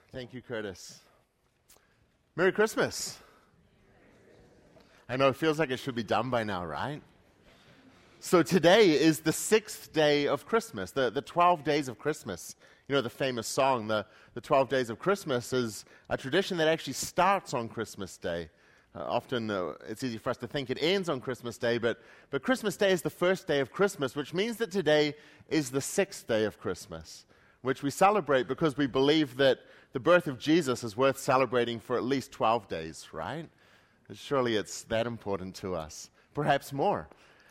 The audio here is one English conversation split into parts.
Thank you, Curtis. Merry Christmas. I know it feels like it should be done by now, right? So today is the 6th day of Christmas, the 12 days of Christmas. You know the famous song, the 12 days of Christmas is a tradition that actually starts on Christmas Day. Often it's easy for us to think it ends on Christmas Day, but Christmas Day is the first day of Christmas, which means that today is the 6th day of Christmas, which we celebrate because we believe that the birth of Jesus is worth celebrating for at least 12 days, right? Surely it's that important to us, perhaps more.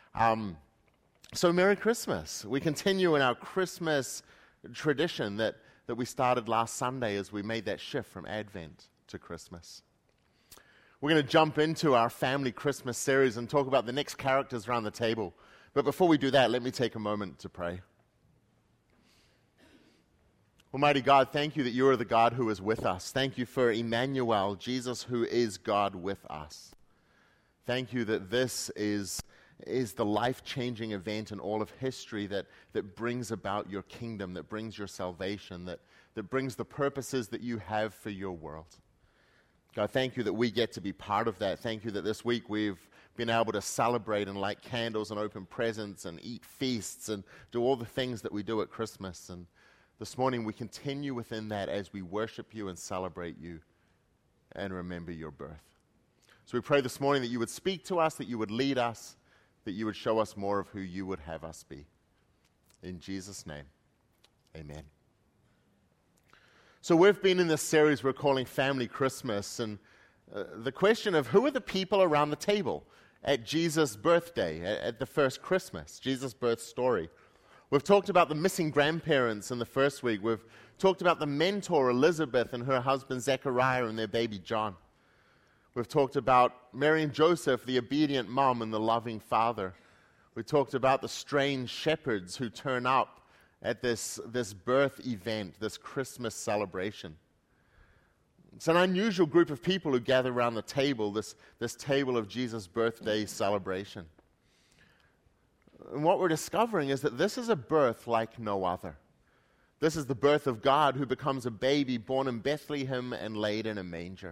So Merry Christmas. We continue in our Christmas tradition that we started last Sunday as we made that shift from Advent to Christmas. We're going to jump into our family Christmas series and talk about the next characters around the table. But before we do that, let me take a moment to pray. Almighty God, thank you that you are the God who is with us. Thank you for Emmanuel, Jesus who is God with us. Thank you that this is the life-changing event in all of history that brings about your kingdom, that brings your salvation, that brings the purposes that you have for your world. God, thank you that we get to be part of that. Thank you that this week we've been able to celebrate and light candles and open presents and eat feasts and do all the things that we do at Christmas. And this morning we continue within that as we worship you and celebrate you and remember your birth. So we pray this morning that you would speak to us, that you would lead us, that you would show us more of who you would have us be. In Jesus' name, amen. So we've been in this series we're calling Family Christmas, and the question of who are the people around the table at Jesus' birthday, at the first Christmas, Jesus' birth story. We've talked about the missing grandparents in the first week. We've talked about the mentor, Elizabeth, and her husband, Zechariah, and their baby, John. We've talked about Mary and Joseph, the obedient mom and the loving father. We talked about the strange shepherds who turn up at this birth event, this Christmas celebration. It's an unusual group of people who gather around the table, this table of Jesus' birthday celebration. And what we're discovering is that this is a birth like no other. This is the birth of God who becomes a baby born in Bethlehem and laid in a manger.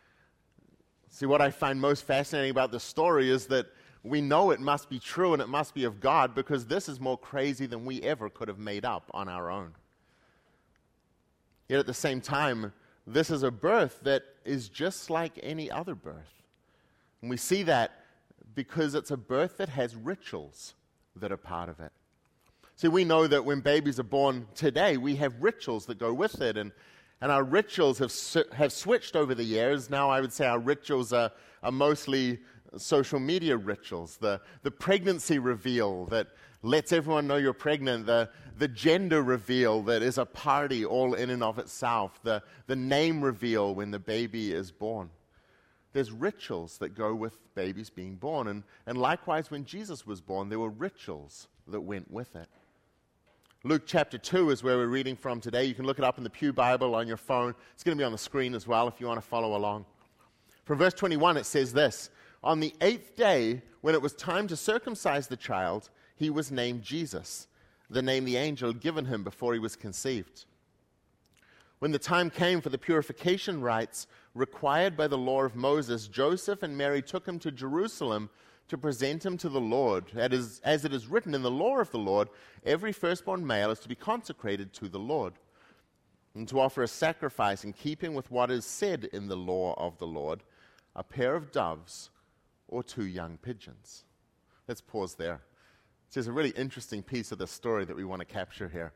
See, what I find most fascinating about this story is that we know it must be true and it must be of God because this is more crazy than we ever could have made up on our own. Yet at the same time, this is a birth that is just like any other birth. And we see that because it's a birth that has rituals that are part of it. See, we know that when babies are born today, we have rituals that go with it, and our rituals have switched over the years. Now I would say our rituals are mostly social media rituals. The pregnancy reveal that lets everyone know you're pregnant. The gender reveal that is a party all in and of itself. The name reveal when the baby is born. There's rituals that go with babies being born. And likewise, when Jesus was born, there were rituals that went with it. Luke chapter 2 is where we're reading from today. You can look it up in the Pew Bible on your phone. It's going to be on the screen as well if you want to follow along. From verse 21, it says this: On the 8th day, when it was time to circumcise the child, he was named Jesus, the name the angel had given him before he was conceived. When the time came for the purification rites required by the law of Moses, Joseph and Mary took him to Jerusalem to present him to the Lord. As it is written in the law of the Lord, every firstborn male is to be consecrated to the Lord, and to offer a sacrifice in keeping with what is said in the law of the Lord, a pair of doves or 2 young pigeons. Let's pause there. There's a really interesting piece of the story that we want to capture here.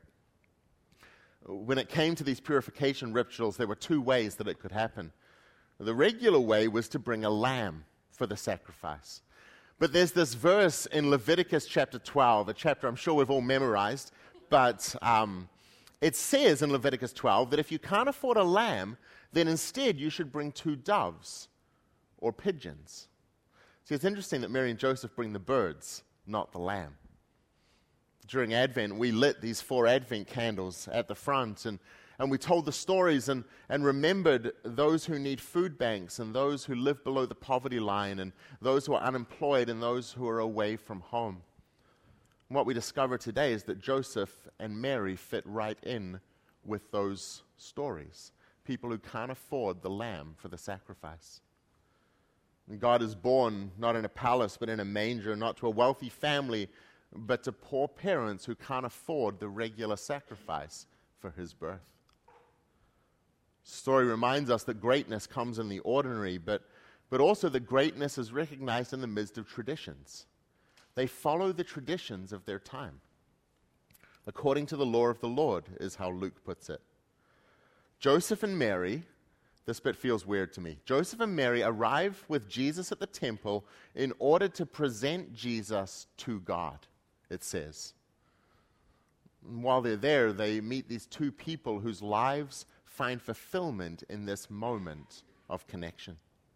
When it came to these purification rituals, there were 2 ways that it could happen. The regular way was to bring a lamb for the sacrifice. But there's this verse in Leviticus chapter 12, a chapter I'm sure we've all memorized, but it says in Leviticus 12 that if you can't afford a lamb, then instead you should bring 2 doves or pigeons. See, it's interesting that Mary and Joseph bring the birds, not the lamb. During Advent, we lit these 4 Advent candles at the front, and we told the stories and remembered those who need food banks and those who live below the poverty line and those who are unemployed and those who are away from home. And what we discover today is that Joseph and Mary fit right in with those stories. people who can't afford the lamb for the sacrifice. And God is born not in a palace, but in a manger, not to a wealthy family, but to poor parents who can't afford the regular sacrifice for his birth. The story reminds us that greatness comes in the ordinary, but also that greatness is recognized in the midst of traditions. They follow the traditions of their time. According to the law of the Lord, is how Luke puts it. Joseph and Mary, this bit feels weird to me. Joseph and Mary arrive with Jesus at the temple in order to present Jesus to God, it says. And while they're there, they meet these two people whose lives find fulfillment in this moment of connection.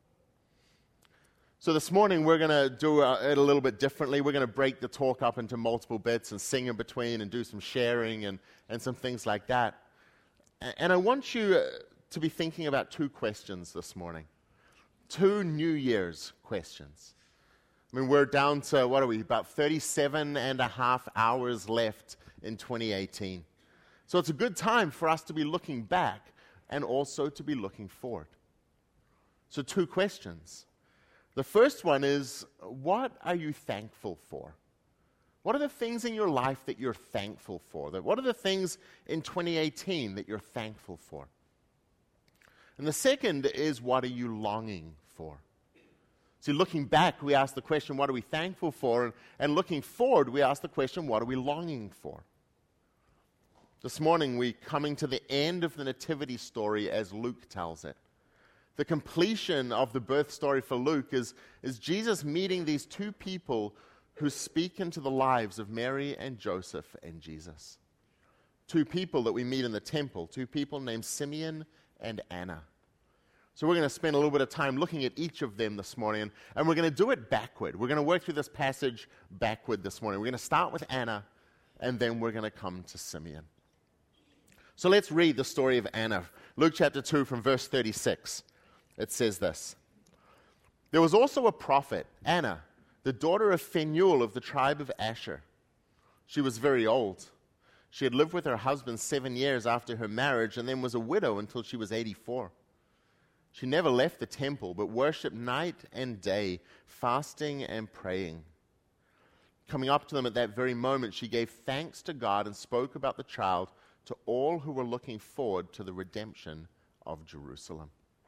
So this morning we're going to do it a little bit differently. We're going to break the talk up into multiple bits and sing in between and do some sharing and some things like that. And I want you to be thinking about two questions this morning. Two New Year's questions. I mean, we're down to, about 37 and a half hours left in 2018. So it's a good time for us to be looking back and also to be looking forward. So two questions. The first one is, what are you thankful for? What are the things in your life that you're thankful for? What are the things in 2018 that you're thankful for? And the second is, what are you longing for? See, looking back, we ask the question, what are we thankful for? And looking forward, we ask the question, what are we longing for? This morning, we're coming to the end of the nativity story as Luke tells it. The completion of the birth story for Luke is Jesus meeting these two people who speak into the lives of Mary and Joseph and Jesus. Two people that we meet in the temple, two people named Simeon and Anna. So we're going to spend a little bit of time looking at each of them this morning, and we're going to do it backward. We're going to work through this passage backward this morning. We're going to start with Anna, and then we're going to come to Simeon. So let's read the story of Anna. Luke chapter 2 from verse 36. It says this. There was also a prophet, Anna, the daughter of Phanuel of the tribe of Asher. She was very old. She had lived with her husband 7 years after her marriage and then was a widow until she was 84. She never left the temple, but worshipped night and day, fasting and praying. Coming up to them at that very moment, she gave thanks to God and spoke about the child to all who were looking forward to the redemption of Jerusalem.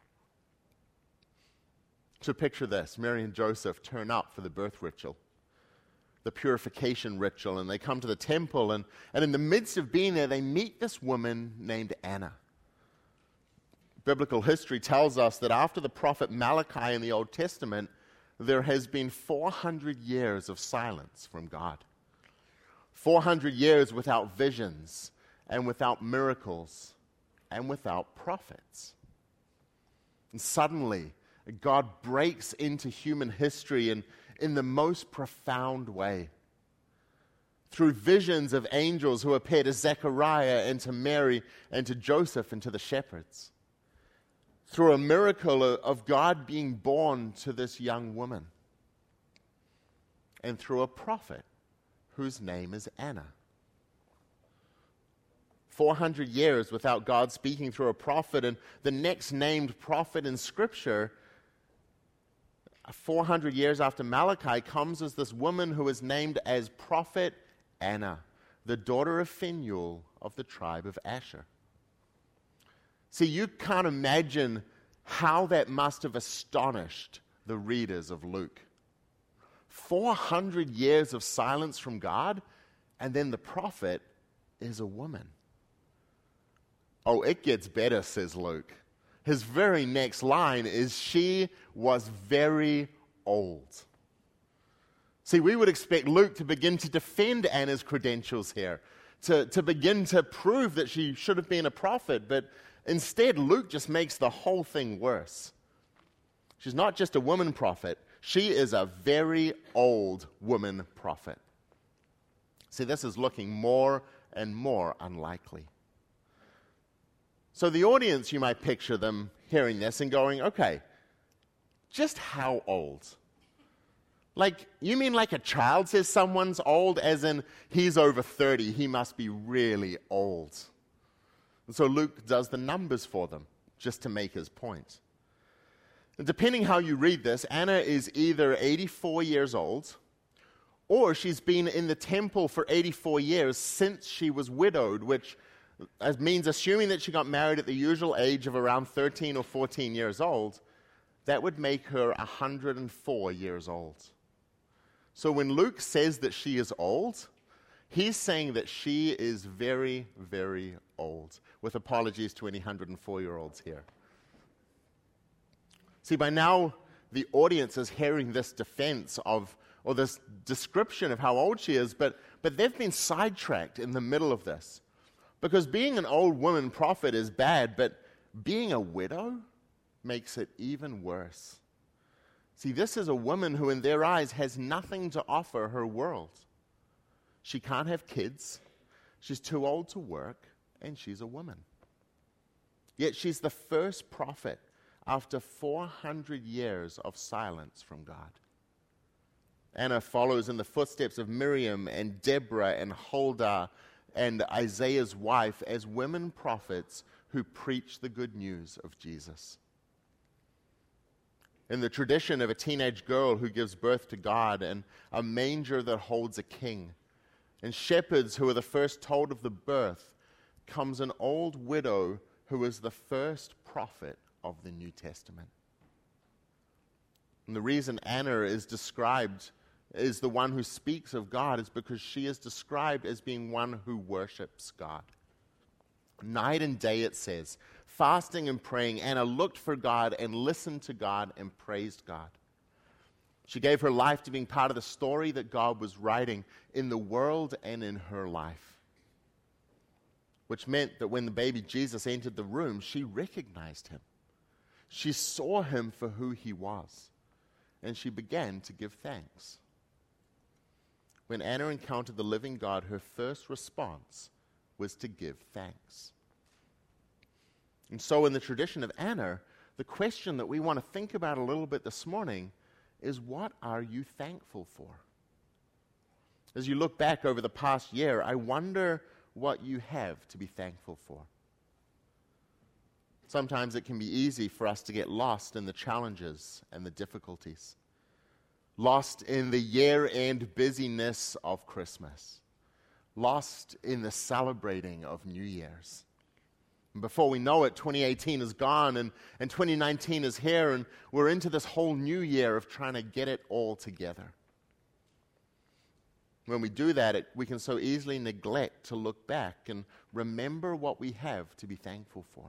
So picture this. Mary and Joseph turn up for the birth ritual, the purification ritual, and they come to the temple, and in the midst of being there, they meet this woman named Anna. Biblical history tells us that after the prophet Malachi in the Old Testament, there has been 400 years of silence from God. 400 years without visions, and without miracles, and without prophets. And suddenly, God breaks into human history in the most profound way. Through visions of angels who appear to Zechariah and to Mary and to Joseph and to the shepherds. Through a miracle of God being born to this young woman. And through a prophet whose name is Anna. 400 years without God speaking through a prophet, and the next named prophet in Scripture, 400 years after Malachi, comes as this woman who is named as Prophet Anna, the daughter of Phanuel of the tribe of Asher. See, you can't imagine how that must have astonished the readers of Luke. 400 years of silence from God, and then the prophet is a woman. Oh, it gets better, says Luke. His very next line is, she was very old. See, we would expect Luke to begin to defend Anna's credentials here, to begin to prove that she should have been a prophet, but instead Luke just makes the whole thing worse. She's not just a woman prophet, she is a very old woman prophet. See, this is looking more and more unlikely. So the audience, you might picture them hearing this and going, okay, just how old? Like, you mean like a child says someone's old, as in he's over 30, he must be really old. And so Luke does the numbers for them. just to make his point. And depending how you read this, Anna is either 84 years old, or she's been in the temple for 84 years since she was widowed, which means, assuming that she got married at the usual age of around 13 or 14 years old, that would make her 104 years old. So when Luke says that she is old, he's saying that she is very, very old, with apologies to any 104-year-olds here. See, by now, the audience is hearing this defense of, or this description of how old she is, but they've been sidetracked in the middle of this. Because being an old woman prophet is bad, but being a widow makes it even worse. See, this is a woman who, in their eyes, has nothing to offer her world. She can't have kids, she's too old to work, and she's a woman. Yet she's the first prophet after 400 years of silence from God. Anna follows in the footsteps of Miriam and Deborah and Huldah and Isaiah's wife as women prophets who preach the good news of Jesus. In the tradition of a teenage girl who gives birth to God, and a manger that holds a king, and shepherds who are the first told of the birth, comes an old widow who is the first prophet of the New Testament. And the reason Anna is described as the one who speaks of God is because she is described as being one who worships God. Night and day, it says, fasting and praying, Anna looked for God and listened to God and praised God. She gave her life to being part of the story that God was writing in the world and in her life, which meant that when the baby Jesus entered the room, she recognized him. She saw him for who he was, and she began to give thanks. When Anna encountered the living God, her first response was to give thanks. And so in the tradition of Anna, the question that we want to think about a little bit this morning is, what are you thankful for? As you look back over the past year, I wonder what you have to be thankful for. Sometimes it can be easy for us to get lost in the challenges and the difficulties, lost in the year-end busyness of Christmas, lost in the celebrating of New Year's. And before we know it, 2018 is gone and 2019 is here, and we're into this whole new year of trying to get it all together. When we do that, we can so easily neglect to look back and remember what we have to be thankful for.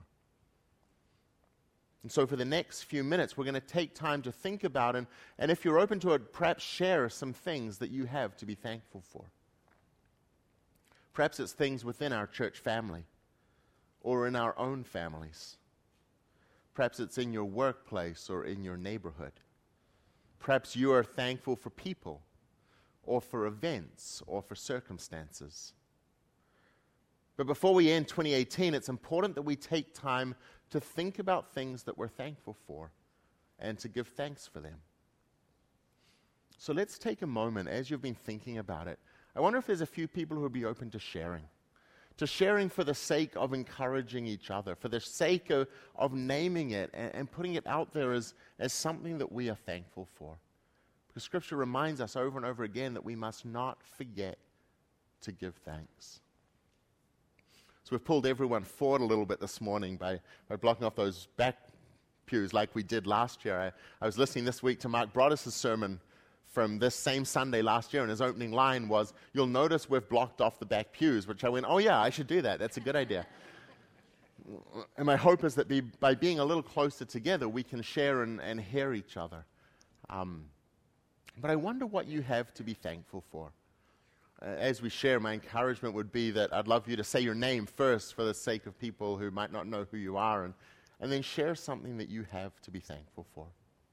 And so for the next few minutes, we're going to take time to think about and if you're open to it, perhaps share some things that you have to be thankful for. Perhaps it's things within our church family or in our own families. Perhaps it's in your workplace or in your neighborhood. Perhaps you are thankful for people or for events or for circumstances. But before we end 2018, it's important that we take time to think about things that we're thankful for and to give thanks for them. So let's take a moment as you've been thinking about it. I wonder if there's a few people who would be open to sharing for the sake of encouraging each other, for the sake of naming it and putting it out there as something that we are thankful for. Because Scripture reminds us over and over again that we must not forget to give thanks. So we've pulled everyone forward a little bit this morning by blocking off those back pews like we did last year. I was listening this week to Mark Broaddus' sermon from this same Sunday last year, and his opening line was, "You'll notice we've blocked off the back pews," which I went, oh yeah, I should do that. That's a good idea. And my hope is that by being a little closer together, we can share and hear each other. But I wonder what you have to be thankful for. As we share, my encouragement would be that I'd love you to say your name first for the sake of people who might not know who you are, and then share something that you have to be thankful for.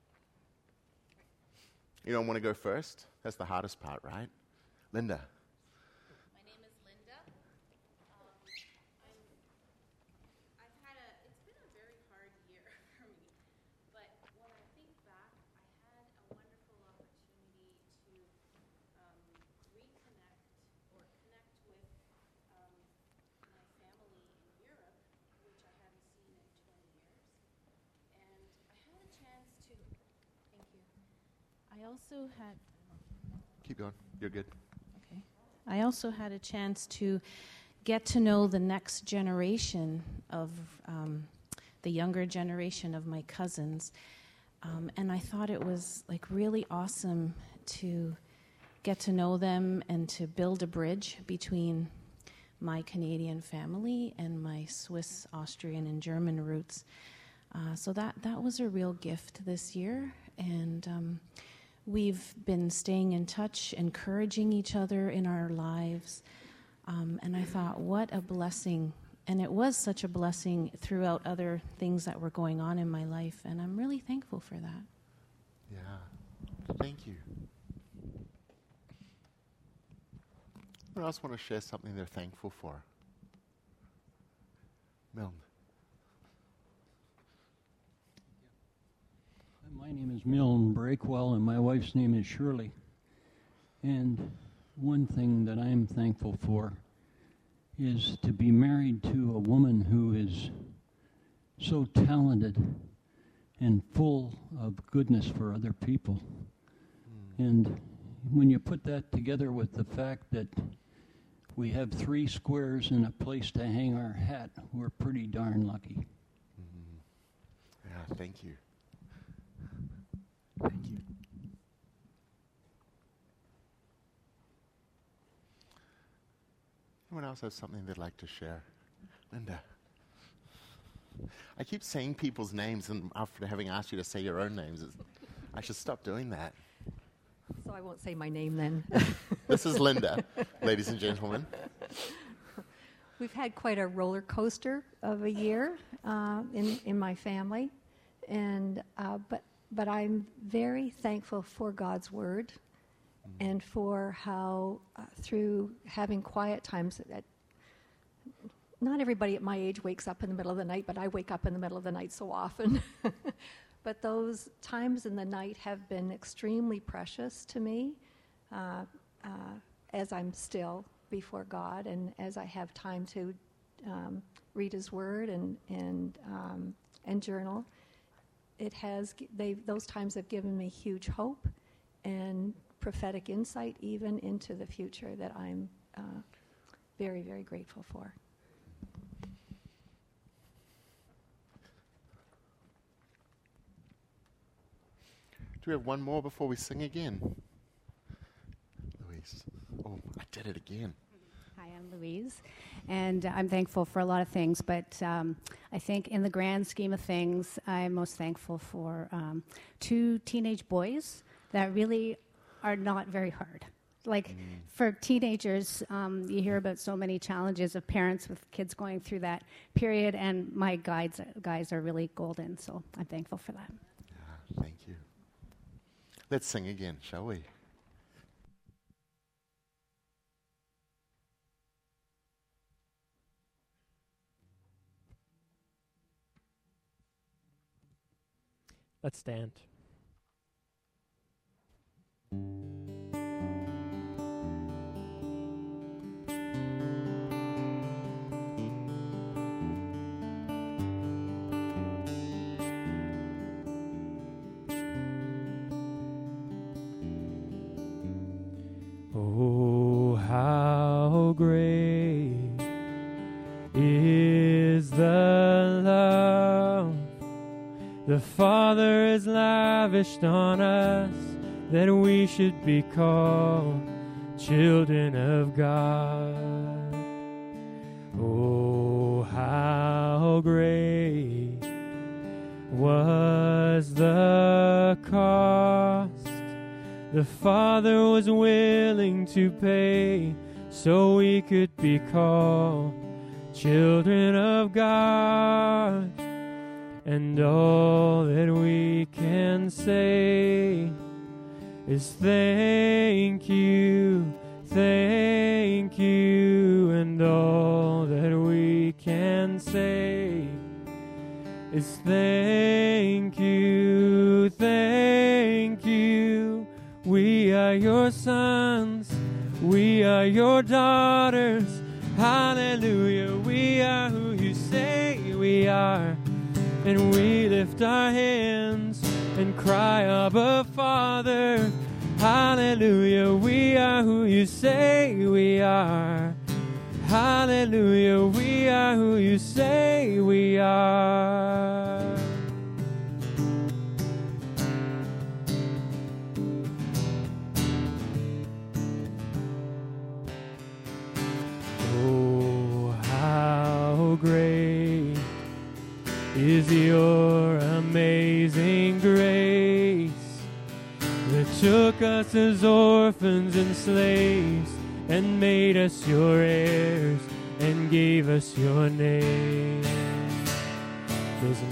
You don't want to go first? That's the hardest part, right? Linda. My name is Linda. It's been a very hard year for me, but when I think back, I had a wonderful opportunity to reconnect or connect with my family in Europe, which I hadn't seen in 20 years. also had Keep going. You're good. Okay. I also had a chance to get to know the next generation of the younger generation of my cousins. And I thought it was like really awesome to get to know them and to build a bridge between my Canadian family and my Swiss, Austrian, and German roots. So that was a real gift this year. And we've been staying in touch, encouraging each other in our lives. And I thought, what a blessing. And it was such a blessing throughout other things that were going on in my life. And I'm really thankful for that. Yeah. Thank you. Anyone else want to share something they're thankful for? Milne. My name is Milne Breakwell, and my wife's name is Shirley. And one thing that I'm thankful for is to be married to a woman who is so talented and full of goodness for other people. And when you put that together with the fact that we have 3 squares and a place to hang our hat, we're pretty darn lucky. Mm-hmm. Yeah, thank you. Thank you. Anyone else have something they'd like to share? Linda. I keep saying people's names, and after having asked you to say your own names, I should stop doing that. So I won't say my name then. This is Linda, ladies and gentlemen. We've had quite a roller coaster of a year in my family, and but I'm very thankful for God's Word and for how through having quiet times that not everybody at my age wakes up in the middle of the night, but I wake up in the middle of the night so often. But those times in the night have been extremely precious to me as I'm still before God and as I have time to read His Word and journal. Those times have given me huge hope and prophetic insight even into the future that I'm very, very grateful for. Do we have one more before we sing again? Louise. Oh, I did it again. Hi, I'm Louise, and I'm thankful for a lot of things, but I think in the grand scheme of things, I'm most thankful for 2 teenage boys that really are not very hard. Like, for teenagers, you hear about so many challenges of parents with kids going through that period, and my guys are really golden, so I'm thankful for that. Yeah, thank you. Let's sing again, shall we? Let's stand. Oh, how great is the love the Father has lavished on us, that we should be called children of God. Oh, how great was the cost the Father was willing to pay, so we could be called children of God. And all that we can say is thank you, thank you. And all that we can say is thank you, thank you. We are your sons, we are your daughters. Hallelujah, we are who you say we are. And we lift our hands and cry, Abba, Father. Hallelujah, we are who you say we are. Hallelujah, we are who you say we are. Oh, how great is your amazing grace that took us as orphans and slaves and made us your heirs and gave us your name. There's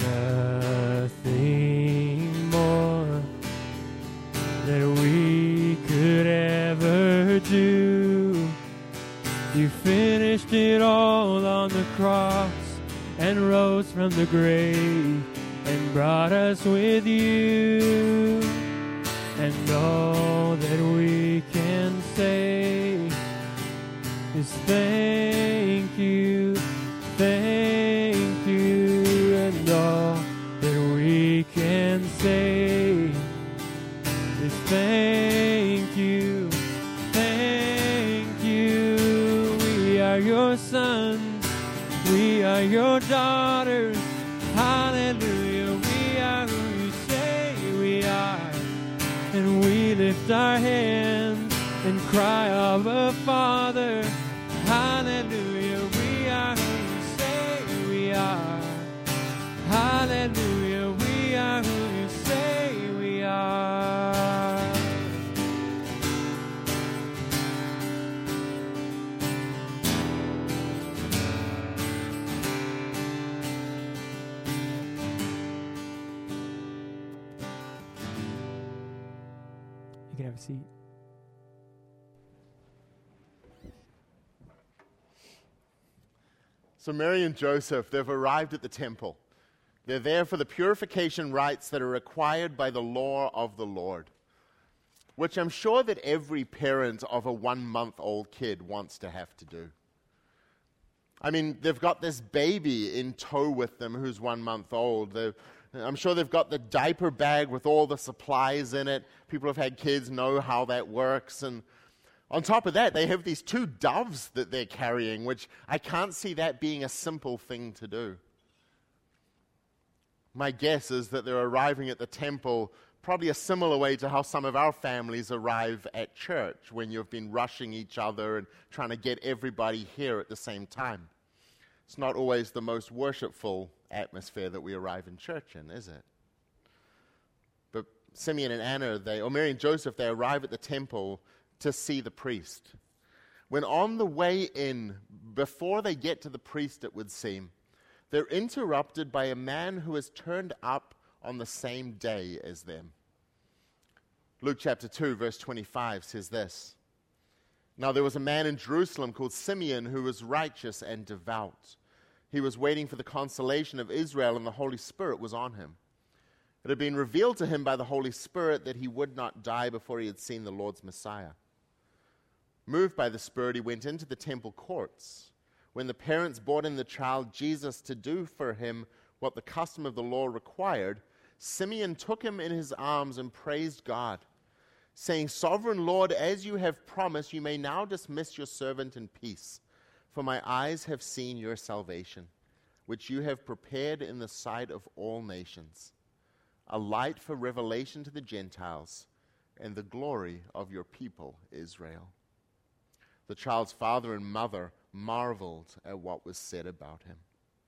nothing more that we could ever do. You finished it all on the cross and rose from the grave and brought us with you. And all that we can say is thank you, thank you. And all that we can say is thank you, thank you. We are your sons, we are your daughters. Hallelujah, we are who you say we are. And we lift our hands and cry, Abba, Father. Hallelujah, we are who you say we are. Hallelujah, we are who you say we are. You can have a seat. So Mary and Joseph, they've arrived at the temple. They're there for the purification rites that are required by the law of the Lord, which I'm sure that every parent of a 1-month-old kid wants to have to do. I mean, they've got this baby in tow with them who's 1 month old. I'm sure they've got the diaper bag with all the supplies in it. People who've had kids know how that works. And on top of that, they have these 2 doves that they're carrying, which I can't see that being a simple thing to do. My guess is that they're arriving at the temple probably a similar way to how some of our families arrive at church, when you've been rushing each other and trying to get everybody here at the same time. It's not always the most worshipful atmosphere that we arrive in church in, is it? But Simeon and Anna, or Mary and Joseph, they arrive at the temple to see the priest. When on the way in, before they get to the priest, it would seem, they're interrupted by a man who has turned up on the same day as them. Luke chapter 2, verse 25 says this: Now there was a man in Jerusalem called Simeon who was righteous and devout. He was waiting for the consolation of Israel, and the Holy Spirit was on him. It had been revealed to him by the Holy Spirit that he would not die before he had seen the Lord's Messiah. Moved by the Spirit, he went into the temple courts. When the parents brought in the child Jesus to do for him what the custom of the law required, Simeon took him in his arms and praised God, saying, Sovereign Lord, as you have promised, you may now dismiss your servant in peace, for my eyes have seen your salvation, which you have prepared in the sight of all nations, a light for revelation to the Gentiles and the glory of your people Israel. The child's father and mother marveled at what was said about him.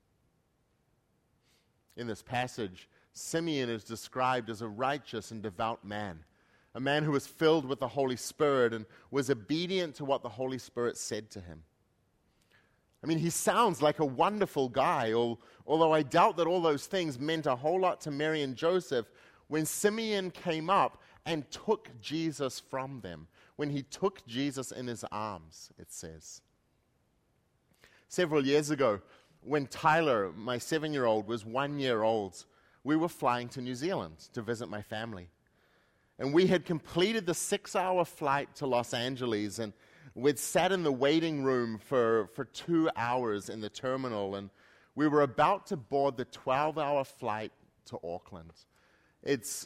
In this passage, Simeon is described as a righteous and devout man, a man who was filled with the Holy Spirit and was obedient to what the Holy Spirit said to him. I mean, he sounds like a wonderful guy, although I doubt that all those things meant a whole lot to Mary and Joseph when Simeon came up and took Jesus from them, when he took Jesus in his arms, it says. Several years ago, when Tyler, my 7-year-old, was 1 year old, we were flying to New Zealand to visit my family. And we had completed the 6-hour flight to Los Angeles, and we'd sat in the waiting room for 2 hours in the terminal, and we were about to board the 12-hour flight to Auckland. It's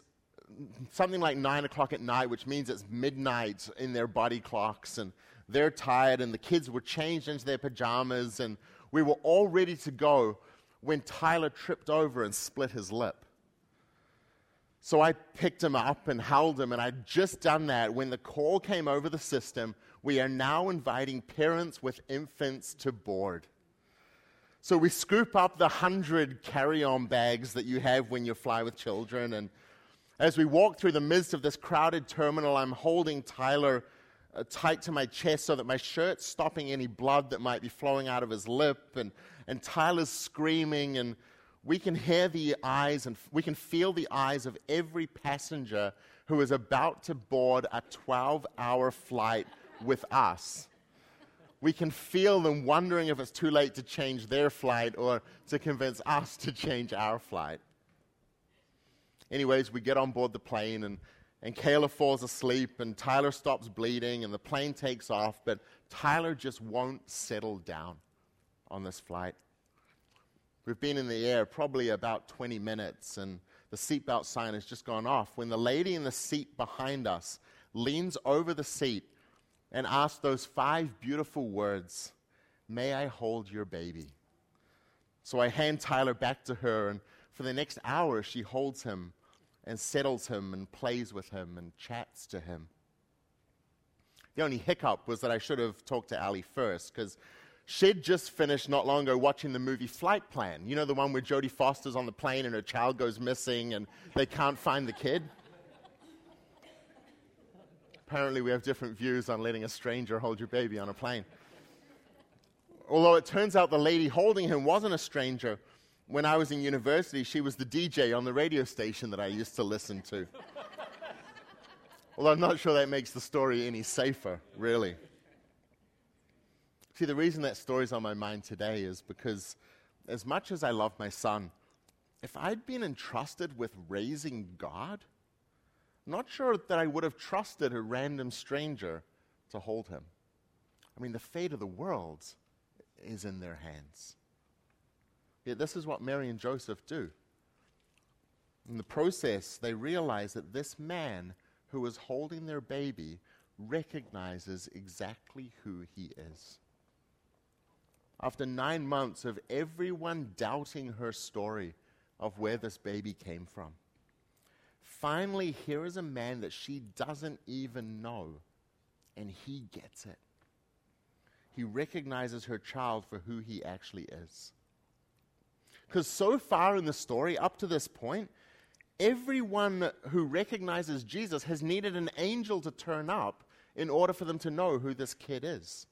something like 9 o'clock at night, which means it's midnight in their body clocks, and they're tired, and the kids were changed into their pajamas, and we were all ready to go when Tyler tripped over and split his lip. So I picked him up and held him, and I'd just done that when the call came over the system, we are now inviting parents with infants to board. So we scoop up the 100 carry-on bags that you have when you fly with children, and as we walk through the midst of this crowded terminal, I'm holding Tyler tight to my chest so that my shirt's stopping any blood that might be flowing out of his lip, and Tyler's screaming, and we can hear the eyes and we can feel the eyes of every passenger who is about to board a 12-hour flight with us. We can feel them wondering if it's too late to change their flight or to convince us to change our flight. Anyways, we get on board the plane, and Kayla falls asleep, and Tyler stops bleeding, and the plane takes off, but Tyler just won't settle down on this flight. We've been in the air probably about 20 minutes, and the seatbelt sign has just gone off when the lady in the seat behind us leans over the seat and asks those 5 beautiful words, "May I hold your baby?" So I hand Tyler back to her, and for the next hour she holds him and settles him and plays with him and chats to him. The only hiccup was that I should have talked to Allie first, because she'd just finished not long ago watching the movie Flight Plan. You know, the one where Jodie Foster's on the plane and her child goes missing and they can't find the kid? Apparently we have different views on letting a stranger hold your baby on a plane. Although it turns out the lady holding him wasn't a stranger. When I was in university, she was the DJ on the radio station that I used to listen to. Although I'm not sure that makes the story any safer, really. See, the reason that story's on my mind today is because as much as I love my son, if I'd been entrusted with raising God, I'm not sure that I would have trusted a random stranger to hold him. I mean, the fate of the world is in their hands. Yet this is what Mary and Joseph do. In the process, they realize that this man who is holding their baby recognizes exactly who he is. After 9 months of everyone doubting her story of where this baby came from, finally here is a man that she doesn't even know, and he gets it. He recognizes her child for who he actually is. Because so far in the story, up to this point, everyone who recognizes Jesus has needed an angel to turn up in order for them to know who this kid is.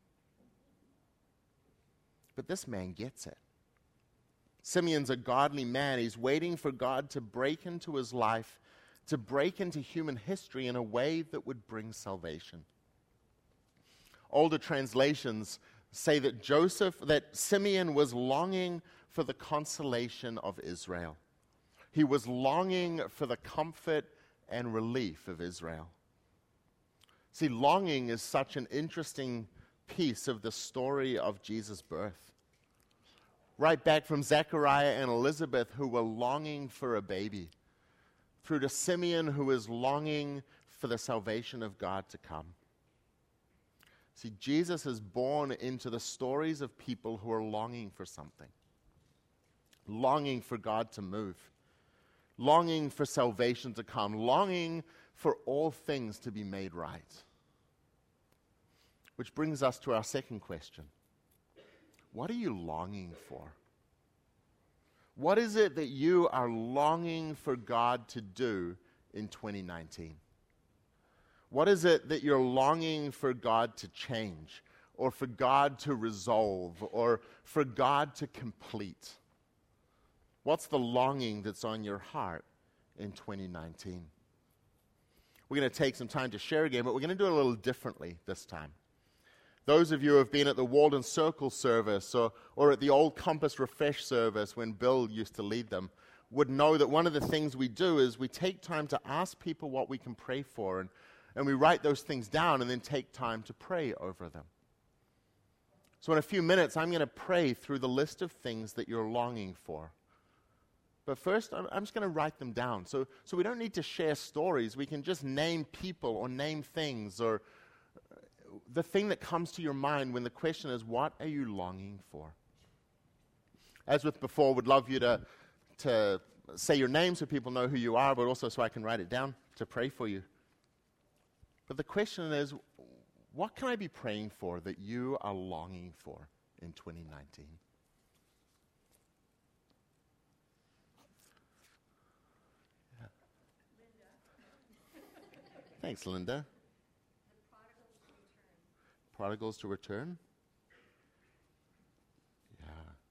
But this man gets it. Simeon's a godly man. He's waiting for God to break into his life, to break into human history in a way that would bring salvation. Older translations say that Simeon was longing for the consolation of Israel. He was longing for the comfort and relief of Israel. See, longing is such an interesting piece of the story of Jesus' birth. Right back from Zechariah and Elizabeth, who were longing for a baby, through to Simeon, who is longing for the salvation of God to come. See, Jesus is born into the stories of people who are longing for something, longing for God to move, longing for salvation to come, longing for all things to be made right. Which brings us to our second question. What are you longing for? What is it that you are longing for God to do in 2019? What is it that you're longing for God to change, or for God to resolve, or for God to complete? What's the longing that's on your heart in 2019? We're going to take some time to share again, but we're going to do it a little differently this time. Those of you who have been at the Walden Circle service or at the old Compass Refresh service when Bill used to lead them would know that one of the things we do is we take time to ask people what we can pray for, and we write those things down and then take time to pray over them. So in a few minutes, I'm going to pray through the list of things that you're longing for. But first, I'm just going to write them down. So we don't need to share stories. We can just name people or name things or the thing that comes to your mind when the question is, what are you longing for? As with before, would love you to say your name so people know who you are, but also so I can write it down to pray for you. But the question is, what can I be praying for that you are longing for in 2019? Yeah. Thanks, Linda. Prodigals to return? Yeah.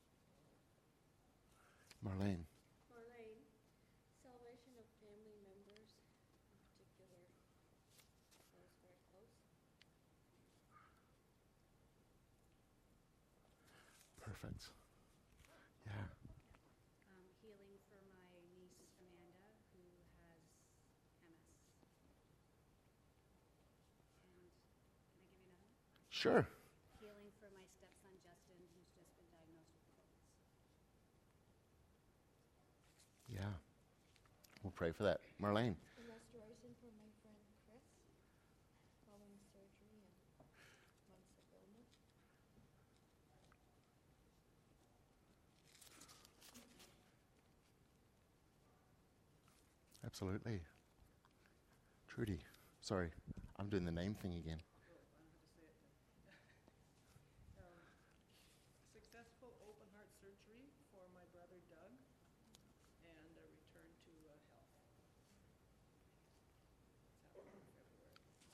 Marlene. Marlene, salvation of family members, in particular those very close. Perfect. Yeah. Healing for my niece Amanda, who has MS. And can I give you another one? Sure. Healing for my stepson Justin, who's just been diagnosed with COVID. Yeah. We'll pray for that. Marlene. And restoration for my friend Chris, following surgery and months of illness. Absolutely. Trudy. Sorry, I'm doing the name thing again. Successful open heart surgery for my brother Doug and a return to health. It's happening in February.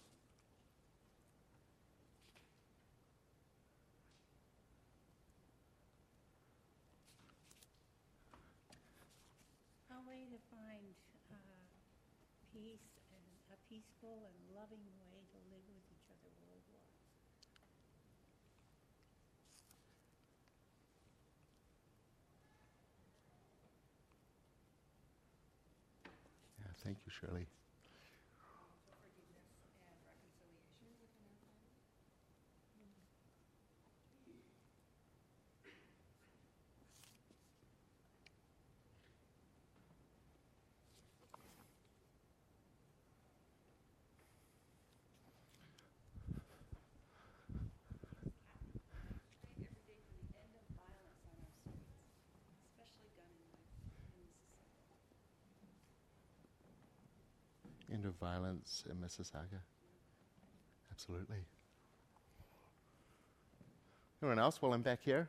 A way to find peace and a peaceful and loving way to live with each other worldwide. Yeah, thank you, Shirley. Forgiveness and reconciliation within our family. Every day for the end of violence on our streets, especially gun and knife in Mississauga. End of violence in Mississauga. Absolutely. Anyone else while I'm back here?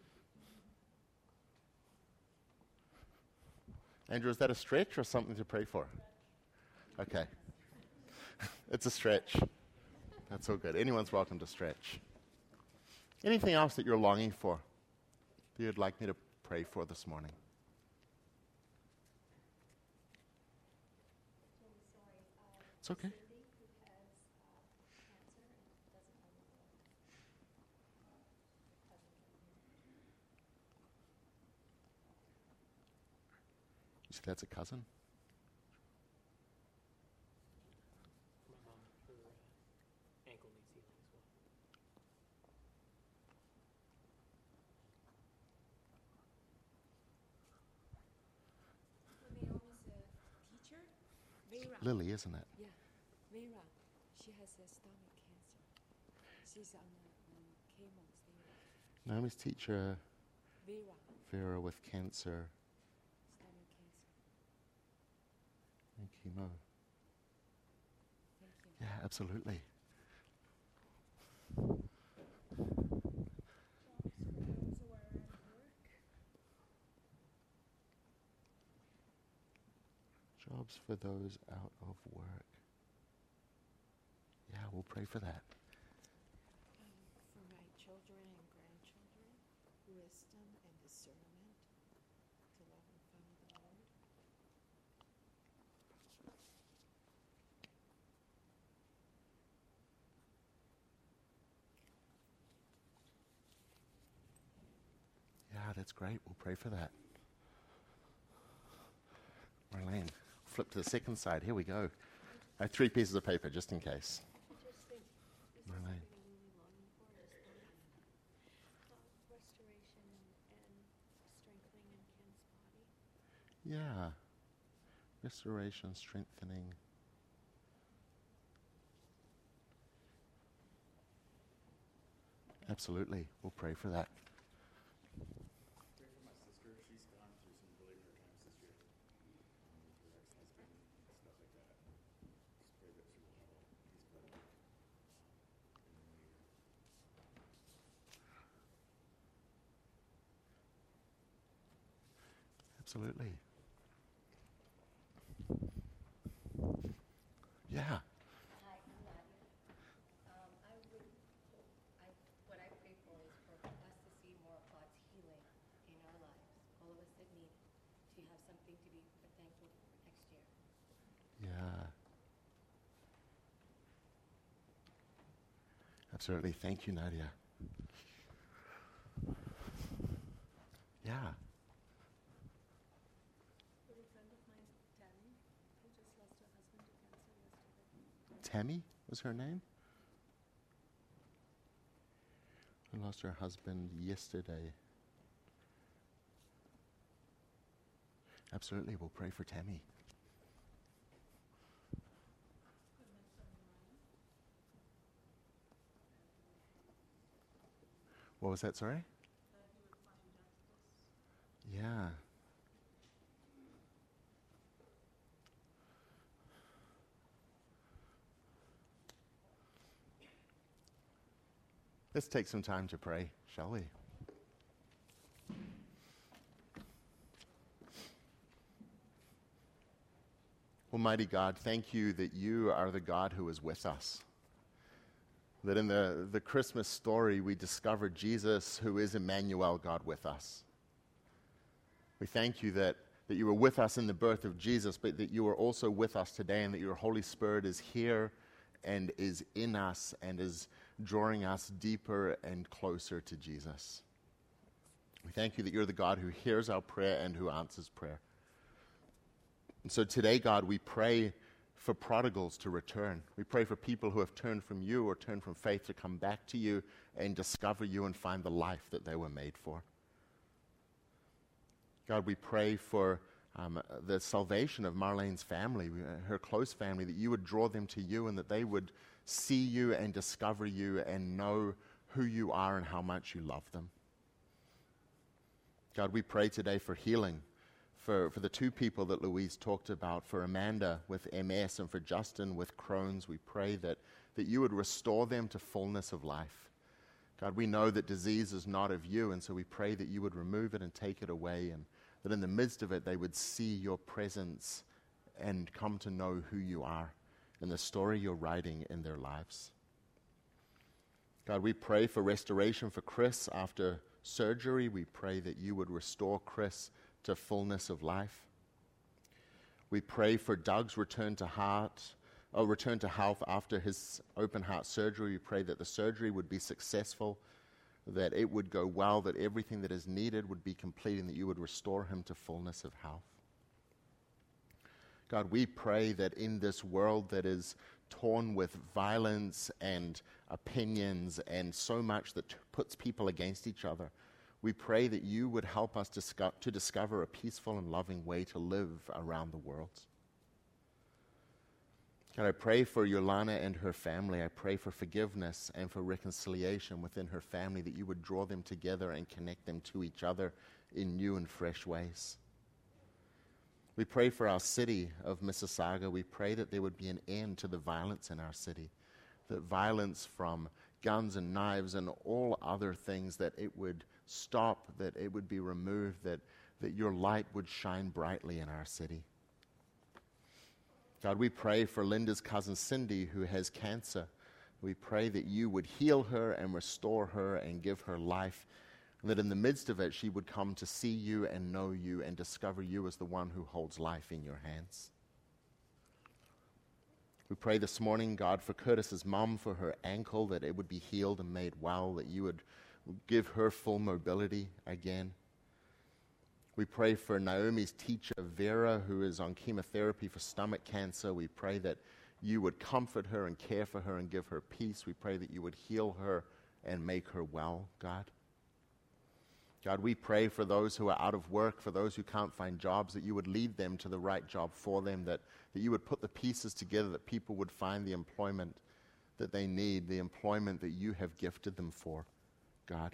Andrew, is that a stretch or something to pray for? Okay. It's a stretch. That's all good. Anyone's welcome to stretch. Anything else that you're longing for that you'd like me to pray for this morning? It's okay. You said that's a cousin? My mom, her ankle needs healing as well. Naomi's a teacher. Vera. Lily, isn't it? Yeah, Vera. She has a stomach cancer. She's on chemo therapy. Naomi's teacher, Vera, Vera, with cancer stomach cancer. and chemo. Thank you. Yeah, absolutely. Jobs for those out of work. Yeah, we'll pray for that. For my children and grandchildren, wisdom and discernment to love and follow the Lord. Yeah, that's great. We'll pray for that. Marlene, flip to the second side. Here we go. I have 3 pieces of paper just in case. Interesting. This is Marlene. something I'm really longing for is restoration and strengthening in Ken's body. Yeah. Restoration, strengthening. Absolutely. We'll pray for that. Pray for my sister. She's gone through some really hard times this year with her ex-husband and stuff like that. Just pray that she will have a peaceful life in the new year. Absolutely. Yeah. Hi, I'm Nadia. What I pray for is for us to see more of God's healing in our lives, all of us that need to have something to be thankful for next year. Yeah. Absolutely. Thank you, Nadia. Yeah. A friend of mine, Tammy, who just lost her husband to cancer yesterday. Tammy was her name? Who lost her husband yesterday. Absolutely. We'll pray for Tammy. What was that, sorry? Yeah. Let's take some time to pray, shall we? Almighty God, thank you that you are the God who is with us. That in the Christmas story we discover Jesus, who is Emmanuel, God with us. We thank you that you were with us in the birth of Jesus, but that you are also with us today, and that your Holy Spirit is here and is in us and is drawing us deeper and closer to Jesus. We thank you that you're the God who hears our prayer and who answers prayer. And so today, God, we pray for prodigals to return. We pray for people who have turned from you or turned from faith to come back to you and discover you and find the life that they were made for. God, we pray for the salvation of Marlene's family, her close family, that you would draw them to you and that they would see you and discover you and know who you are and how much you love them. God, we pray today for healing for the two people that Louise talked about, for Amanda with MS and for Justin with Crohn's. We pray that you would restore them to fullness of life. God, we know that disease is not of you, and so we pray that you would remove it and take it away, and that in the midst of it they would see your presence and come to know who you are and the story you're writing in their lives. God, we pray for restoration for Chris after surgery. We pray that you would restore Chris to fullness of life. We pray for Doug's return to health after his open heart surgery. We pray that the surgery would be successful, that it would go well, that everything that is needed would be complete, and that you would restore him to fullness of health. God, we pray that in this world that is torn with violence and opinions and so much that puts people against each other, we pray that you would help us to discover a peaceful and loving way to live around the world. God, I pray for Yolana and her family. I pray for forgiveness and for reconciliation within her family, that you would draw them together and connect them to each other in new and fresh ways. We pray for our city of Mississauga. We pray that there would be an end to the violence in our city, that violence from guns and knives and all other things, that it would stop, that it would be removed, that your light would shine brightly in our city. God, we pray for Linda's cousin Cindy, who has cancer. We pray that you would heal her and restore her and give her life, and that in the midst of it she would come to see you and know you and discover you as the one who holds life in your hands. We pray this morning, God, for Curtis's mom, for her ankle, that it would be healed and made well, that you would give her full mobility again. We pray for Naomi's teacher, Vera, who is on chemotherapy for stomach cancer. We pray that you would comfort her and care for her and give her peace. We pray that you would heal her and make her well, God. God, we pray for those who are out of work, for those who can't find jobs, that you would lead them to the right job for them, that you would put the pieces together, that people would find the employment that they need, the employment that you have gifted them for, God.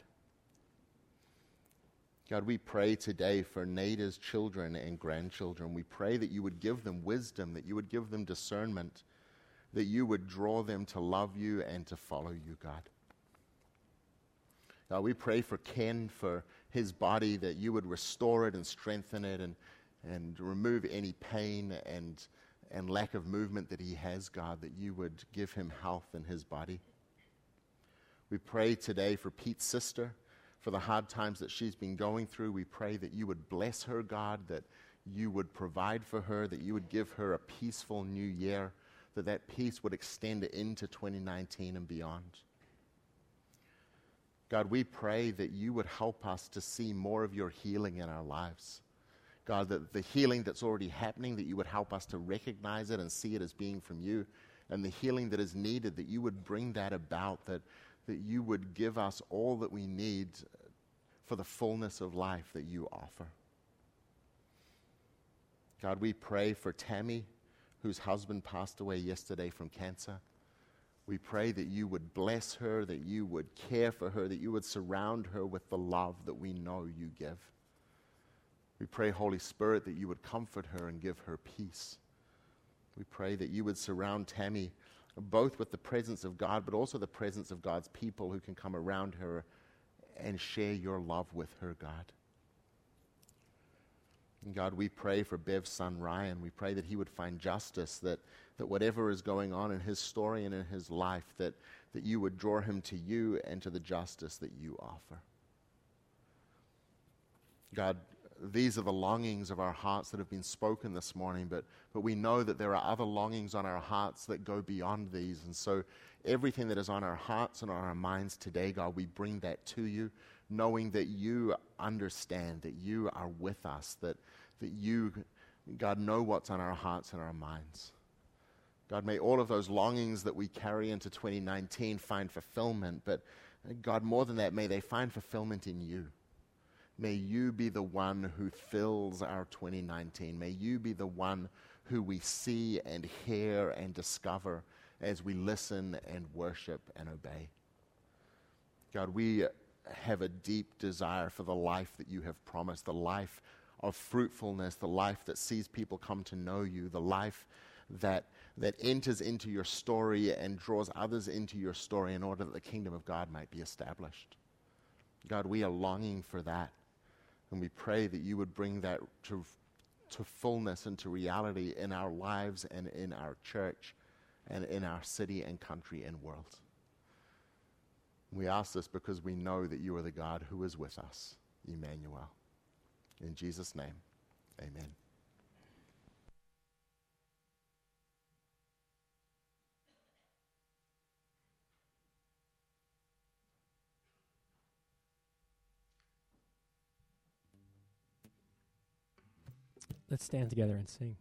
God, we pray today for Nada's children and grandchildren. We pray that you would give them wisdom, that you would give them discernment, that you would draw them to love you and to follow you, God. God, we pray for Ken, for his body, that you would restore it and strengthen it and remove any pain and lack of movement that he has, God, that you would give him health in his body. We pray today for Pete's sister, for the hard times that she's been going through. We pray that you would bless her, God, that you would provide for her, that you would give her a peaceful new year, that peace would extend into 2019 and beyond. God, we pray that you would help us to see more of your healing in our lives. God, that the healing that's already happening, that you would help us to recognize it and see it as being from you, and the healing that is needed, that you would bring that about, that you would give us all that we need for the fullness of life that you offer. God, we pray for Tammy, whose husband passed away yesterday from cancer. We pray that you would bless her, that you would care for her, that you would surround her with the love that we know you give. We pray, Holy Spirit, that you would comfort her and give her peace. We pray that you would surround Tammy both with the presence of God, but also the presence of God's people who can come around her and share your love with her, God. And God, we pray for Bev's son, Ryan. We pray that he would find justice, that whatever is going on in his story and in his life, that you would draw him to you and to the justice that you offer. God, these are the longings of our hearts that have been spoken this morning, but we know that there are other longings on our hearts that go beyond these. And so everything that is on our hearts and on our minds today, God, we bring that to you, knowing that you understand, that you are with us, that you, God, know what's on our hearts and our minds. God, may all of those longings that we carry into 2019 find fulfillment, but God, more than that, may they find fulfillment in you. May you be the one who fills our 2019. May you be the one who we see and hear and discover as we listen and worship and obey. God, we have a deep desire for the life that you have promised, the life of fruitfulness, the life that sees people come to know you, the life that enters into your story and draws others into your story in order that the kingdom of God might be established. God, we are longing for that. And we pray that you would bring that to fullness and to reality in our lives and in our church and in our city and country and world. We ask this because we know that you are the God who is with us, Emmanuel. In Jesus' name, amen. Let's stand together and sing.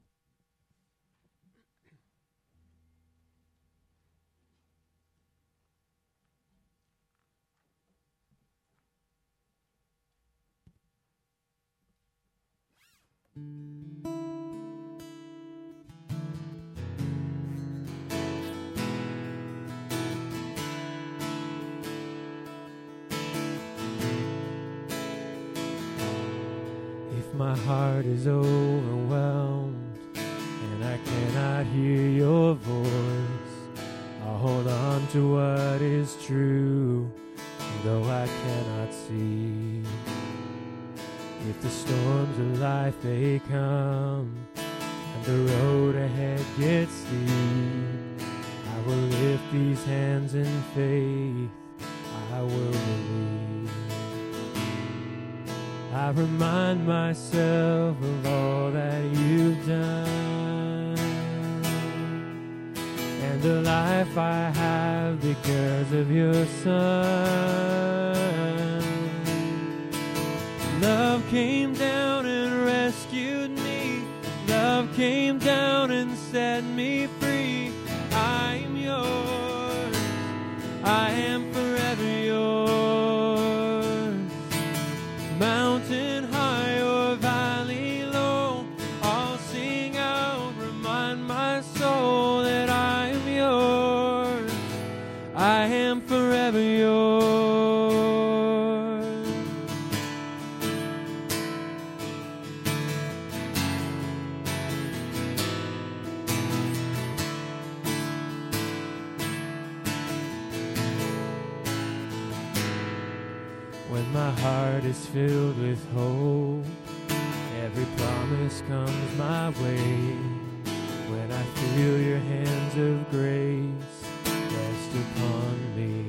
My heart is overwhelmed and I cannot hear your voice. I'll hold on to what is true, though I cannot see. If the storms of life may come and the road ahead gets steep, I will lift these hands in faith, I will believe. I remind myself of all that you've done and the life I have because of your Son. Love came down and rescued me. Love came down and set me free. I'm yours. I am forever yours. I am forever yours. When my heart is filled with hope, every promise comes my way. When I feel your hands of grace rest upon me,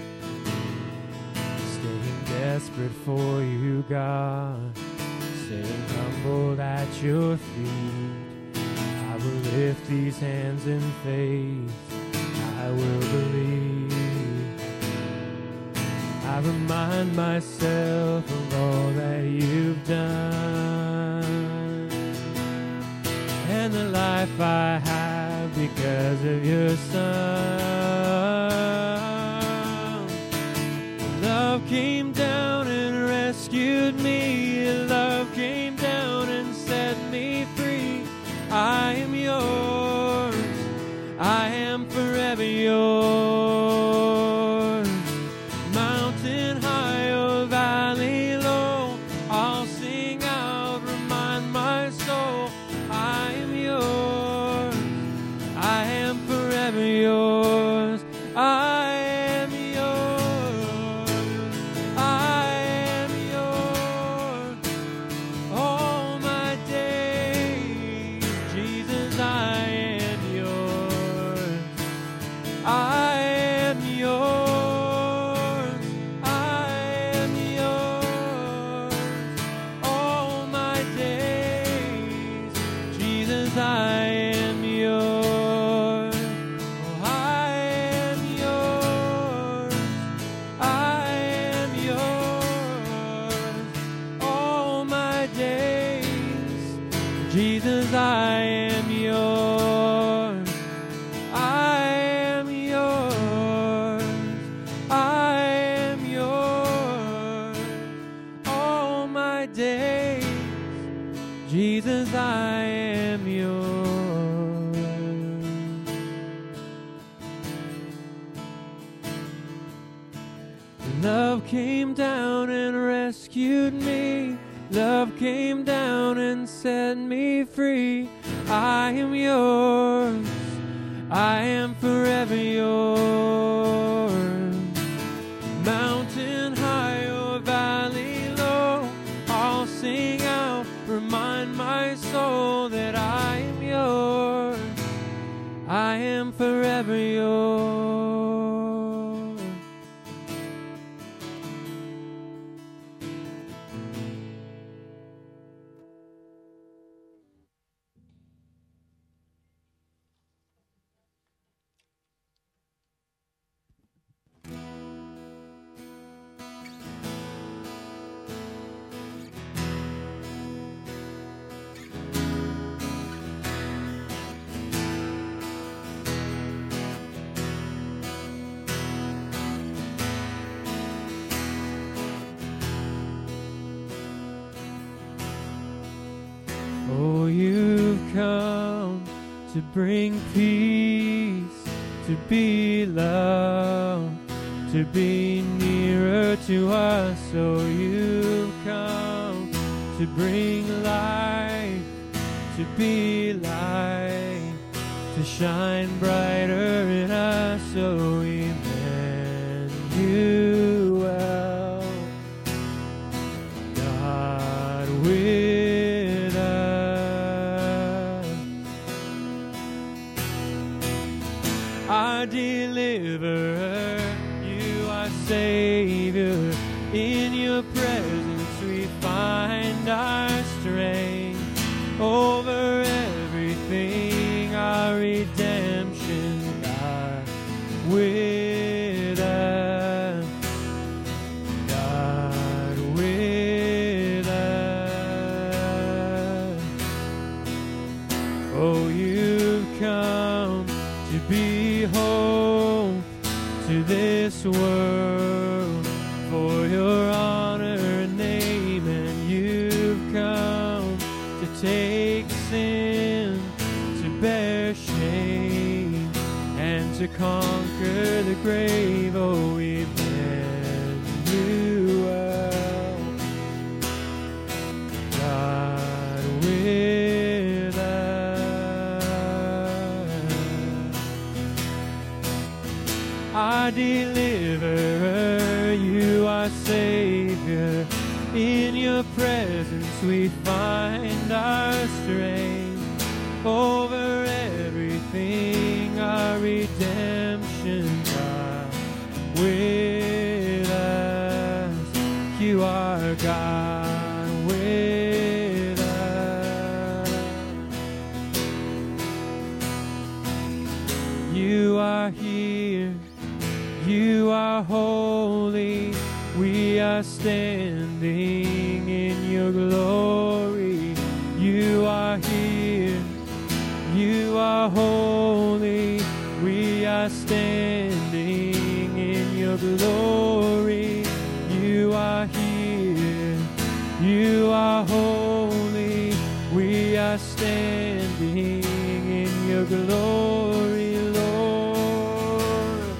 staying desperate for you, God, staying humbled at your feet. I will lift these hands in faith, I will believe. I remind myself of all that you've done and the life I have because of your Son. Love came down and rescued me. Love came down and set me free. I am yours. I am forever yours. Mountain high or valley low, I'll sing out, remind my soul, I am yours. I am forever yours. I am yours. I am yours. All my days, Jesus, I am yours. I am yours. I am yours. All my days, Jesus, I am yours. Oh, I am yours. I am yours. All my days, Jesus, I am yours. I am yours. I am yours. All my days, Jesus, I am yours. Love came down and rescued me. Love came down and set me free. I am yours. I am forever yours. Mountain high or valley low, I'll sing out, remind my soul that I am yours. I am forever yours. Oh, you've come to bring peace, to be loved, to be nearer to us. Oh, you've come to bring life, to be light, to shine brighter in us. Oh, Emmanuel, God with us, our deliverer, you are Savior. In your presence we find our strength over everything, our redemption, God with us, God with us. Oh, you've come to be hope to this world, for your honor and name, and you've come to take sin, to bear shame, and to conquer the grave, oh Emmanuel, God with us. Our deliverer, you are Savior. In your presence we find our strength. Over everything, our redemption, God with us. You are God with us. You are here. You are holy. We are standing in your glory. You are here. You are holy. We are standing in your glory. You are here. You are holy. We are standing in your glory, Lord.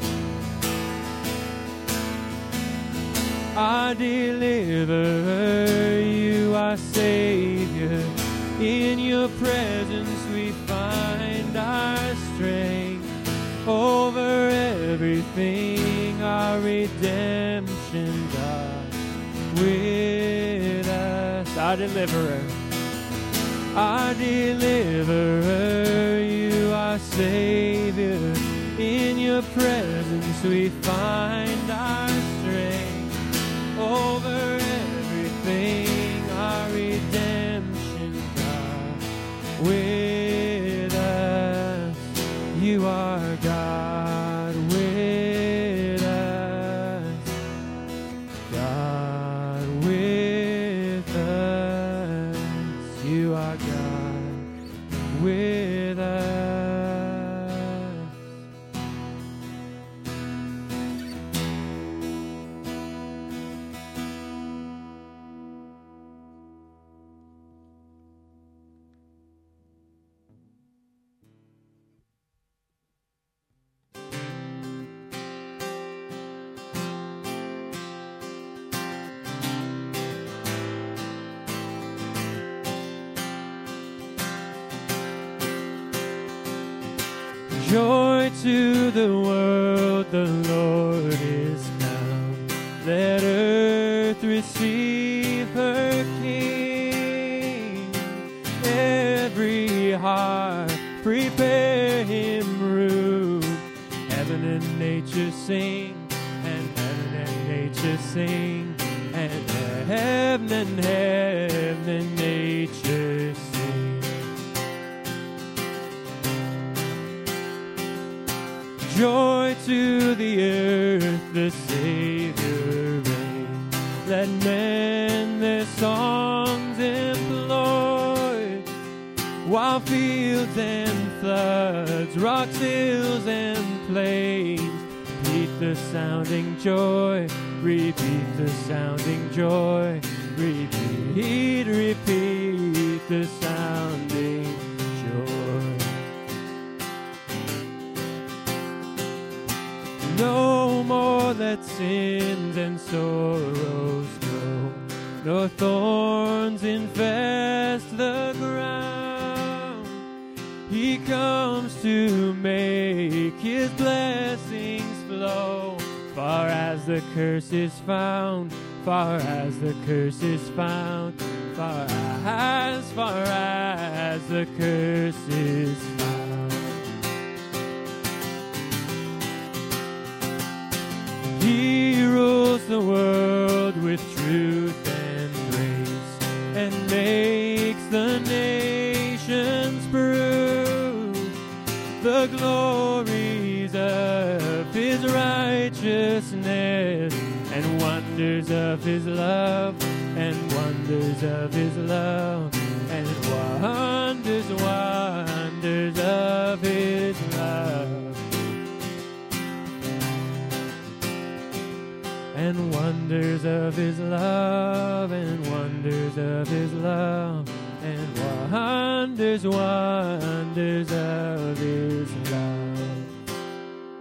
Our deliverer, you are Savior. In your presence we find our strength. Over everything, our redemption, God with us. Our deliverer. Our deliverer, you are Savior. In your presence we find our strength. Over everything, our redemption, God with us. You are God with us. God with us. You are God with us. Joy to the world, the Lord is come. Let earth receive her King. Every heart prepare him room. Heaven and nature sing, and heaven and nature sing, and heaven and nature sing. Joy to the earth, the Savior reigns. Let men their songs employ, while fields and floods, rocks, hills, and plains repeat the sounding joy, repeat the sounding joy, repeat, repeat the sounding joy. No more let sins and sorrows grow, nor thorns infest the ground. He comes to make his blessings flow, far as the curse is found, far as the curse is found, far as the curse is found. He rules the world with truth and grace, and makes the nations prove the glories of his righteousness, and wonders of his love, and wonders of his love, and wonders, wonders of his love. And wonders of his love, and wonders of his love, and wonders, wonders of his love.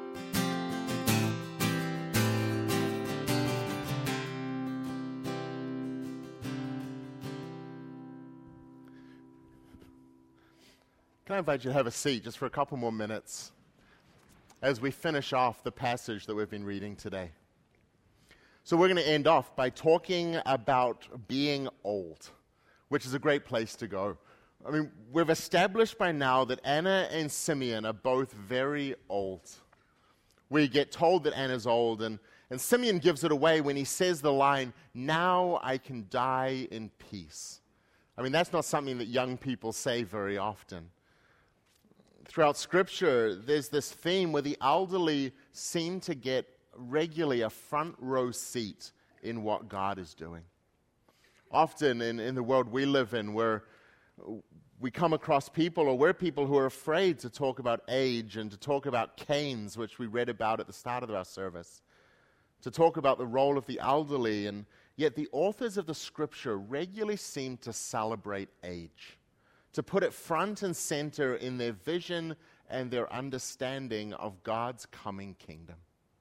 Can I invite you to have a seat just for a couple more minutes as we finish off the passage that we've been reading today? So we're going to end off by talking about being old, which is a great place to go. I mean, we've established by now that Anna and Simeon are both very old. We get told that Anna's old, and Simeon gives it away when he says the line, "Now I can die in peace." I mean, that's not something that young people say very often. Throughout Scripture, there's this theme where the elderly seem to get regularly a front row seat in what God is doing. Often in the world we live in, where we come across people, or we're people who are afraid to talk about age and to talk about canes, which we read about at the start of our service, to talk about the role of the elderly, and yet the authors of the Scripture regularly seem to celebrate age, to put it front and center in their vision and their understanding of God's coming kingdom.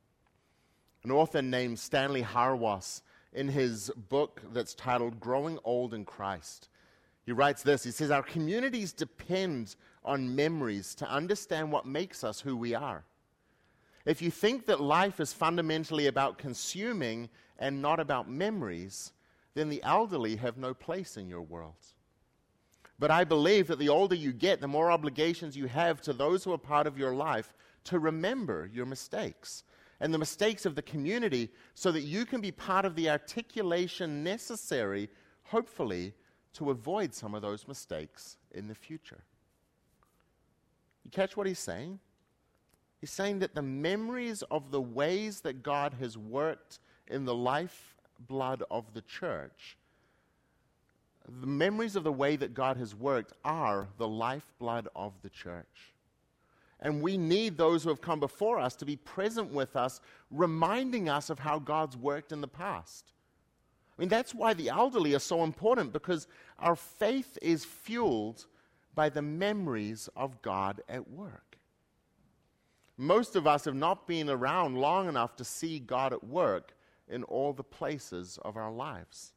An author named Stanley Hauerwas, in his book that's titled Growing Old in Christ, he writes this. He says, "Our communities depend on memories to understand what makes us who we are. If you think that life is fundamentally about consuming and not about memories, then the elderly have no place in your world. But I believe that the older you get, the more obligations you have to those who are part of your life to remember your mistakes and the mistakes of the community, so that you can be part of the articulation necessary, hopefully, to avoid some of those mistakes in the future." You catch what he's saying? He's saying that the memories of the ways that God has worked in the lifeblood of the church, the memories of the way that God has worked are the lifeblood of the church. And we need those who have come before us to be present with us, reminding us of how God's worked in the past. I mean, that's why the elderly are so important, because our faith is fueled by the memories of God at work. Most of us have not been around long enough to see God at work in all the places of our lives.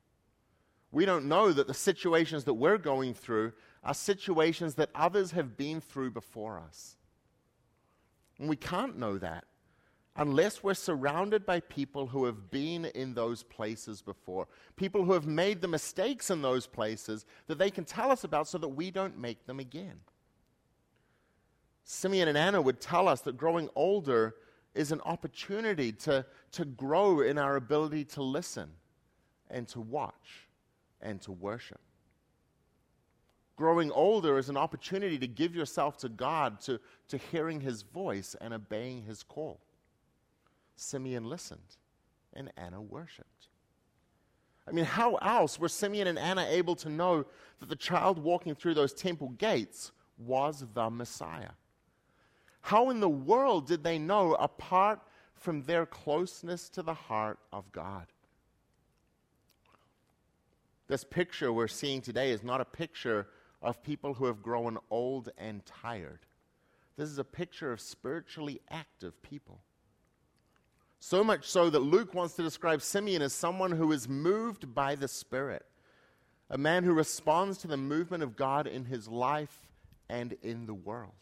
We don't know that the situations that we're going through are situations that others have been through before us. And we can't know that unless we're surrounded by people who have been in those places before, people who have made the mistakes in those places that they can tell us about so that we don't make them again. Simeon and Anna would tell us that growing older is an opportunity to grow in our ability to listen and to watch and to worship. Growing older is an opportunity to give yourself to God, to hearing His voice and obeying His call. Simeon listened and Anna worshipped. I mean, how else were Simeon and Anna able to know that the child walking through those temple gates was the Messiah? How in the world did they know apart from their closeness to the heart of God? This picture we're seeing today is not a picture of people who have grown old and tired. This is a picture of spiritually active people. So much so that Luke wants to describe Simeon as someone who is moved by the Spirit, a man who responds to the movement of God in his life and in the world.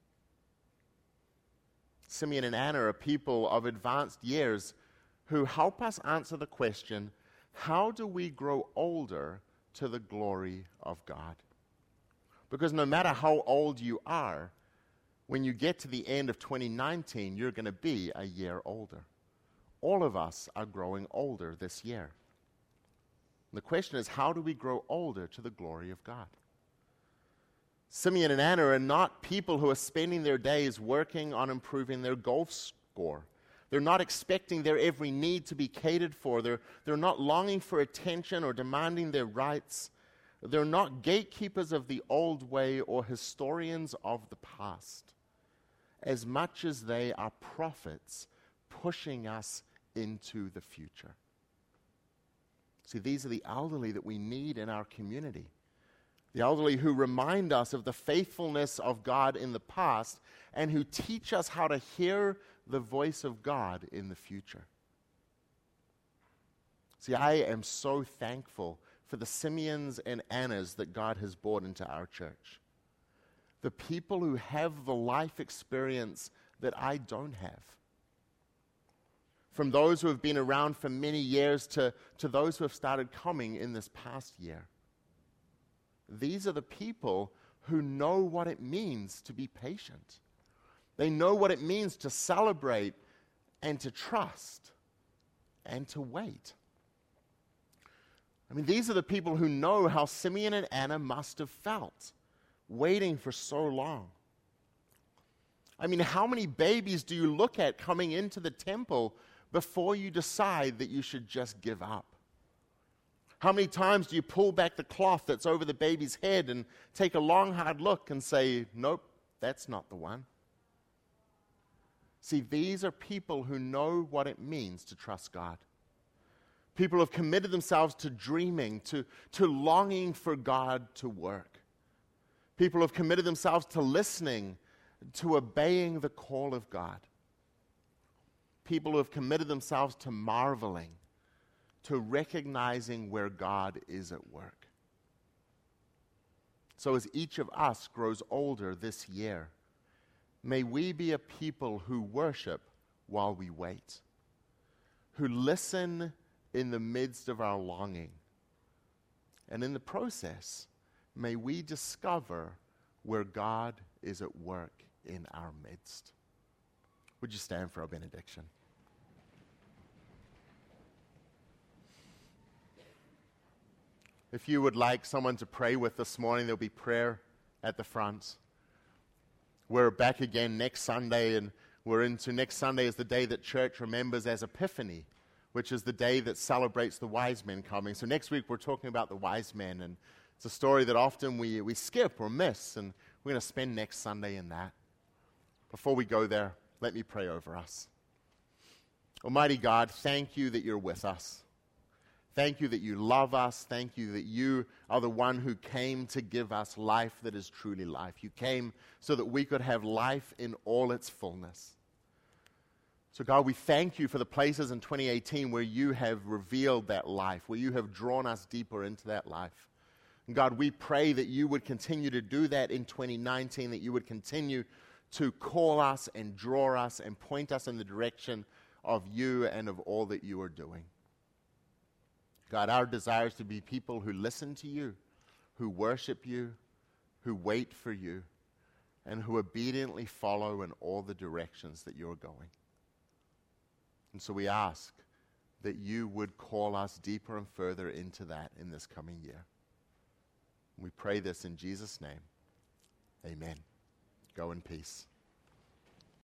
Simeon and Anna are people of advanced years who help us answer the question, how do we grow older to the glory of God? Because no matter how old you are, when you get to the end of 2019, you're going to be a year older. All of us are growing older this year. The question is, how do we grow older to the glory of God? Simeon and Anna are not people who are spending their days working on improving their golf score. They're not expecting their every need to be catered for. They're not longing for attention or demanding their rights. They're not gatekeepers of the old way or historians of the past, as much as they are prophets pushing us into the future. See, these are the elderly that we need in our community. The elderly who remind us of the faithfulness of God in the past and who teach us how to hear the voice of God in the future. See, I am so thankful for the Simeons and Annas that God has brought into our church. the people who have the life experience that I don't have. From those who have been around for many years to those who have started coming in this past year. These are the people who know what it means to be patient. They know what it means to celebrate and to trust and to wait. I mean, these are the people who know how Simeon and Anna must have felt, waiting for so long. I mean, how many babies do you look at coming into the temple before you decide that you should just give up? How many times do you pull back the cloth that's over the baby's head and take a long, hard look and say, nope, that's not the one? See, these are people who know what it means to trust God. People who have committed themselves to dreaming, to longing for God to work. People who have committed themselves to listening, to obeying the call of God. People who have committed themselves to marveling, to recognizing where God is at work. So as each of us grows older this year, may we be a people who worship while we wait, who listen in the midst of our longing. And in the process, may we discover where God is at work in our midst. Would you stand for our benediction? If you would like someone to pray with this morning, there'll be prayer at the front. We're back again next Sunday, and we're into next Sunday is the day that church remembers as Epiphany, which is the day that celebrates the wise men coming. So next week we're talking about the wise men, and it's a story that often we skip or miss, and we're going to spend next Sunday in that. Before we go there, let me pray over us. Almighty God, thank you that you're with us. Thank you that you love us. Thank you that you are the one who came to give us life that is truly life. You came so that we could have life in all its fullness. So God, we thank you for the places in 2018 where you have revealed that life, where you have drawn us deeper into that life. And God, we pray that you would continue to do that in 2019, that you would continue to call us and draw us and point us in the direction of you and of all that you are doing. God, our desire is to be people who listen to you, who worship you, who wait for you, and who obediently follow in all the directions that you're going. And so we ask that you would call us deeper and further into that in this coming year. We pray this in Jesus' name. Amen. Go in peace.